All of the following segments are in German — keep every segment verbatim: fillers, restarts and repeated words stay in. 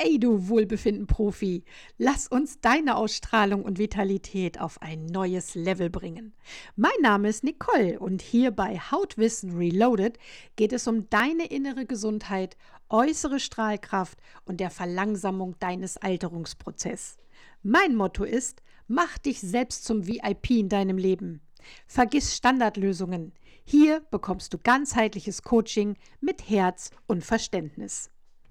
Hey du Wohlbefinden-Profi, lass uns deine Ausstrahlung und Vitalität auf ein neues Level bringen. Mein Name ist Nicole und hier bei Hautwissen Reloaded geht es um deine innere Gesundheit, äußere Strahlkraft und der Verlangsamung deines Alterungsprozesses. Mein Motto ist, mach dich selbst zum V I P in deinem Leben. Vergiss Standardlösungen. Hier bekommst du ganzheitliches Coaching mit Herz und Verständnis.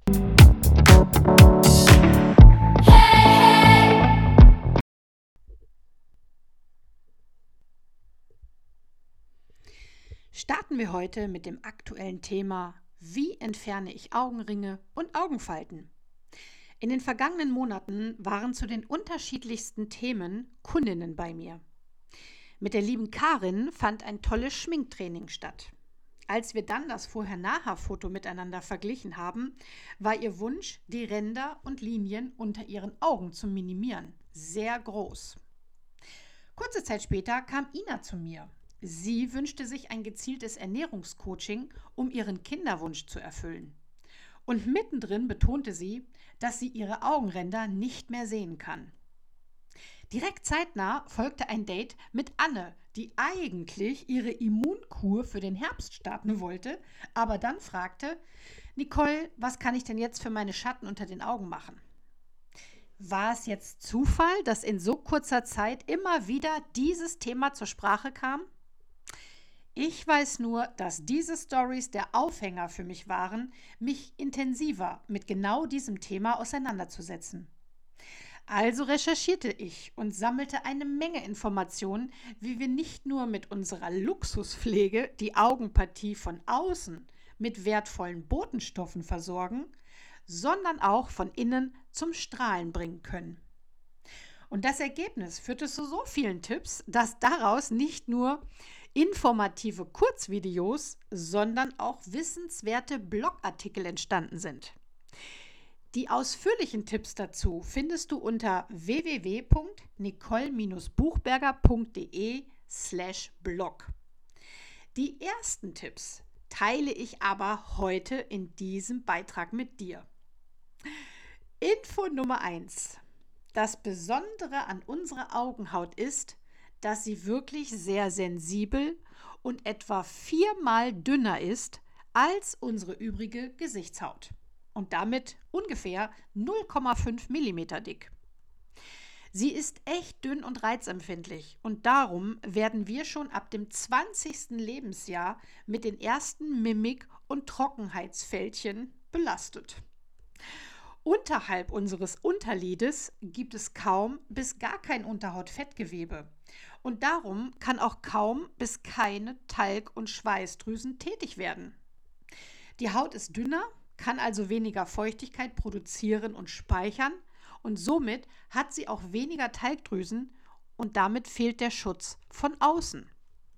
Starten wir heute mit dem aktuellen Thema: Wie entferne ich Augenringe und Augenfalten? In den vergangenen Monaten waren zu den unterschiedlichsten Themen Kundinnen bei mir. Mit der lieben Karin fand ein tolles Schminktraining statt. Als wir dann das Vorher-Nachher-Foto miteinander verglichen haben, war ihr Wunsch, die Ränder und Linien unter ihren Augen zu minimieren, sehr groß. Kurze Zeit später kam Ina zu mir. Sie wünschte sich ein gezieltes Ernährungscoaching, um ihren Kinderwunsch zu erfüllen. Und mittendrin betonte sie, dass sie ihre Augenränder nicht mehr sehen kann. Direkt zeitnah folgte ein Date mit Anne, die eigentlich ihre Immunkur für den Herbst starten wollte, aber dann fragte: Nicole, was kann ich denn jetzt für meine Schatten unter den Augen machen? War es jetzt Zufall, dass in so kurzer Zeit immer wieder dieses Thema zur Sprache kam? Ich weiß nur, dass diese Stories der Aufhänger für mich waren, mich intensiver mit genau diesem Thema auseinanderzusetzen. Also recherchierte ich und sammelte eine Menge Informationen, wie wir nicht nur mit unserer Luxuspflege die Augenpartie von außen mit wertvollen Botenstoffen versorgen, sondern auch von innen zum Strahlen bringen können. Und das Ergebnis führte zu so vielen Tipps, dass daraus nicht nur informative Kurzvideos, sondern auch wissenswerte Blogartikel entstanden sind. Die ausführlichen Tipps dazu findest du unter w w w punkt nicole buchberger punkt de slash blog. Die ersten Tipps teile ich aber heute in diesem Beitrag mit dir. Info Nummer eins. Das Besondere an unserer Augenhaut ist, dass sie wirklich sehr sensibel und etwa viermal dünner ist als unsere übrige Gesichtshaut und damit ungefähr null Komma fünf Millimeter dick. Sie ist echt dünn und reizempfindlich und darum werden wir schon ab dem zwanzigsten Lebensjahr mit den ersten Mimik- und Trockenheitsfältchen belastet. Unterhalb unseres Unterlides gibt es kaum bis gar kein Unterhautfettgewebe und darum kann auch kaum bis keine Talg- und Schweißdrüsen tätig werden. Die Haut ist dünner, kann also weniger Feuchtigkeit produzieren und speichern und somit hat sie auch weniger Talgdrüsen und damit fehlt der Schutz von außen.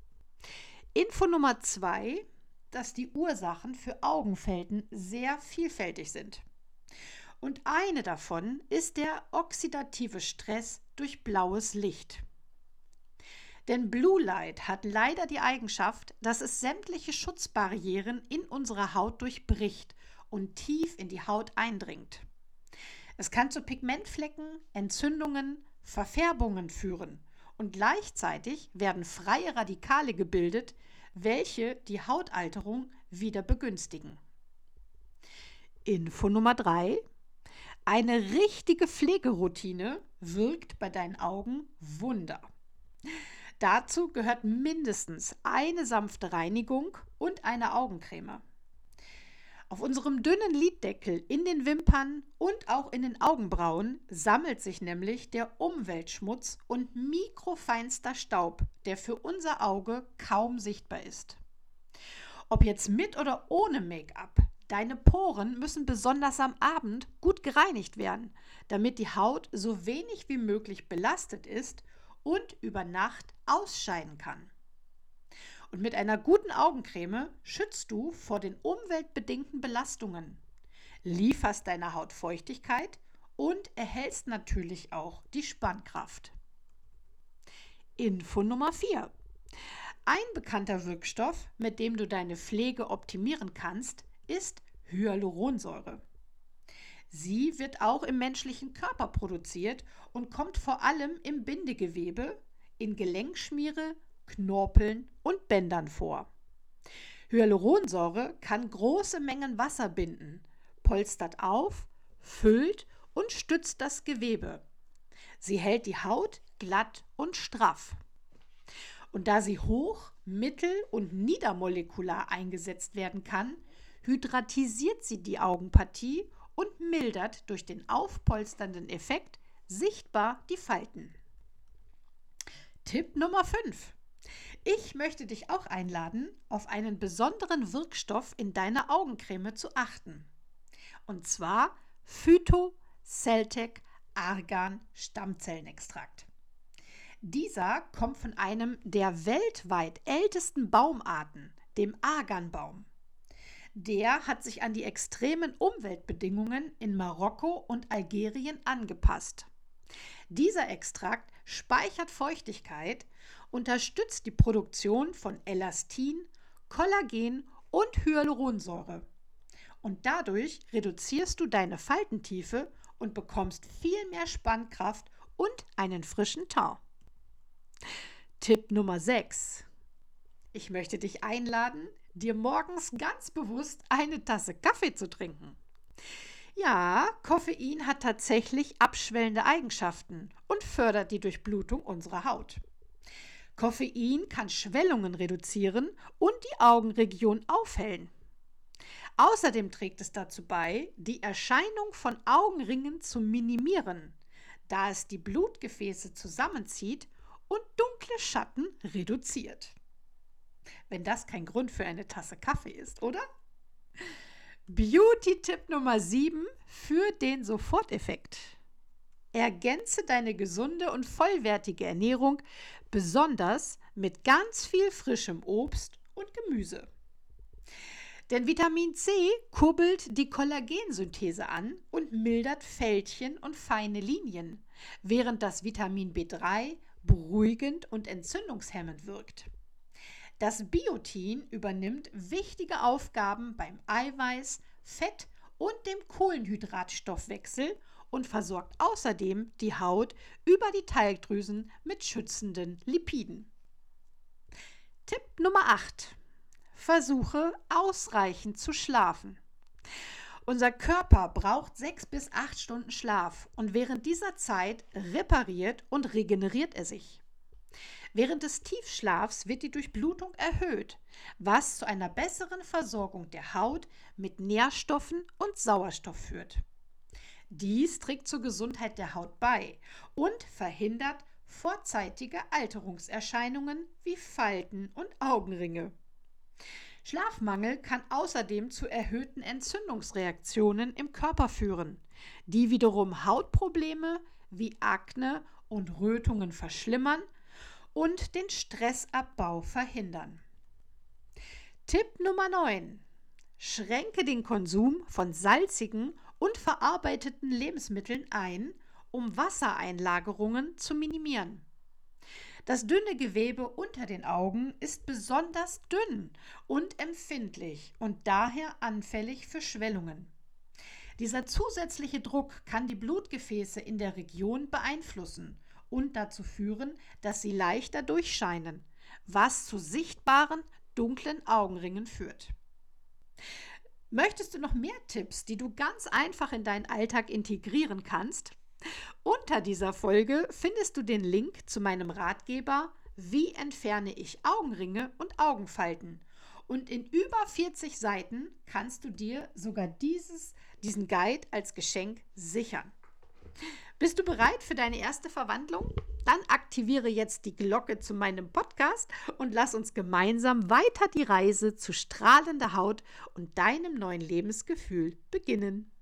Info Nummer zwei, dass die Ursachen für Augenfälten sehr vielfältig sind. Und eine davon ist der oxidative Stress durch blaues Licht. Denn Blue Light hat leider die Eigenschaft, dass es sämtliche Schutzbarrieren in unserer Haut durchbricht und tief in die Haut eindringt. Es kann zu Pigmentflecken, Entzündungen, Verfärbungen führen und gleichzeitig werden freie Radikale gebildet, welche die Hautalterung wieder begünstigen. Info Nummer drei. Eine richtige Pflegeroutine wirkt bei deinen Augen Wunder. Dazu gehört mindestens eine sanfte Reinigung und eine Augencreme. Auf unserem dünnen Liddeckel in den Wimpern und auch in den Augenbrauen sammelt sich nämlich der Umweltschmutz und mikrofeinster Staub, der für unser Auge kaum sichtbar ist. Ob jetzt mit oder ohne Make-up, deine Poren müssen besonders am Abend gut gereinigt werden, damit die Haut so wenig wie möglich belastet ist und über Nacht ausscheiden kann. Und mit einer guten Augencreme schützt du vor den umweltbedingten Belastungen, lieferst deiner Haut Feuchtigkeit und erhältst natürlich auch die Spannkraft. Info Nummer vier. Ein bekannter Wirkstoff, mit dem du deine Pflege optimieren kannst, ist Hyaluronsäure. Sie wird auch im menschlichen Körper produziert und kommt vor allem im Bindegewebe, in Gelenkschmiere, Knorpeln und Bändern vor. Hyaluronsäure kann große Mengen Wasser binden, polstert auf, füllt und stützt das Gewebe. Sie hält die Haut glatt und straff. Und da sie hoch-, mittel- und niedermolekular eingesetzt werden kann, hydratisiert sie die Augenpartie und mildert durch den aufpolsternden Effekt sichtbar die Falten. Tipp Nummer fünf. Ich möchte dich auch einladen, auf einen besonderen Wirkstoff in deiner Augencreme zu achten. Und zwar Phyto-Celtec Argan Stammzellenextrakt. Dieser kommt von einem der weltweit ältesten Baumarten, dem Arganbaum. Der hat sich an die extremen Umweltbedingungen in Marokko und Algerien angepasst. Dieser Extrakt speichert Feuchtigkeit, unterstützt die Produktion von Elastin, Kollagen und Hyaluronsäure. Und dadurch reduzierst du deine Faltentiefe und bekommst viel mehr Spannkraft und einen frischen Teint. Tipp Nummer sechs. Ich möchte dich einladen, dir morgens ganz bewusst eine Tasse Kaffee zu trinken. Ja, Koffein hat tatsächlich abschwellende Eigenschaften und fördert die Durchblutung unserer Haut. Koffein kann Schwellungen reduzieren und die Augenregion aufhellen. Außerdem trägt es dazu bei, die Erscheinung von Augenringen zu minimieren, da es die Blutgefäße zusammenzieht und dunkle Schatten reduziert. Wenn das kein Grund für eine Tasse Kaffee ist, oder? Beauty-Tipp Nummer sieben für den Soforteffekt. Ergänze deine gesunde und vollwertige Ernährung, besonders mit ganz viel frischem Obst und Gemüse. Denn Vitamin C kurbelt die Kollagensynthese an und mildert Fältchen und feine Linien, während das Vitamin B drei beruhigend und entzündungshemmend wirkt. Das Biotin übernimmt wichtige Aufgaben beim Eiweiß-, Fett- und dem Kohlenhydratstoffwechsel und versorgt außerdem die Haut über die Talgdrüsen mit schützenden Lipiden. Tipp Nummer acht. Versuche ausreichend zu schlafen. Unser Körper braucht sechs bis acht Stunden Schlaf und während dieser Zeit repariert und regeneriert er sich. Während des Tiefschlafs wird die Durchblutung erhöht, was zu einer besseren Versorgung der Haut mit Nährstoffen und Sauerstoff führt. Dies trägt zur Gesundheit der Haut bei und verhindert vorzeitige Alterungserscheinungen wie Falten und Augenringe. Schlafmangel kann außerdem zu erhöhten Entzündungsreaktionen im Körper führen, die wiederum Hautprobleme wie Akne und Rötungen verschlimmern und den Stressabbau verhindern. Tipp Nummer neun. Schränke den Konsum von salzigen und verarbeiteten Lebensmitteln ein, um Wassereinlagerungen zu minimieren. Das dünne Gewebe unter den Augen ist besonders dünn und empfindlich und daher anfällig für Schwellungen. Dieser zusätzliche Druck kann die Blutgefäße in der Region beeinflussen und dazu führen, dass sie leichter durchscheinen, was zu sichtbaren, dunklen Augenringen führt. Möchtest du noch mehr Tipps, die du ganz einfach in deinen Alltag integrieren kannst? Unter dieser Folge findest du den Link zu meinem Ratgeber Wie entferne ich Augenringe und Augenfalten? Und in über vierzig Seiten kannst du dir sogar dieses, diesen Guide als Geschenk sichern. Bist du bereit für deine erste Verwandlung? Dann aktiviere jetzt die Glocke zu meinem Podcast und lass uns gemeinsam weiter die Reise zu strahlender Haut und deinem neuen Lebensgefühl beginnen.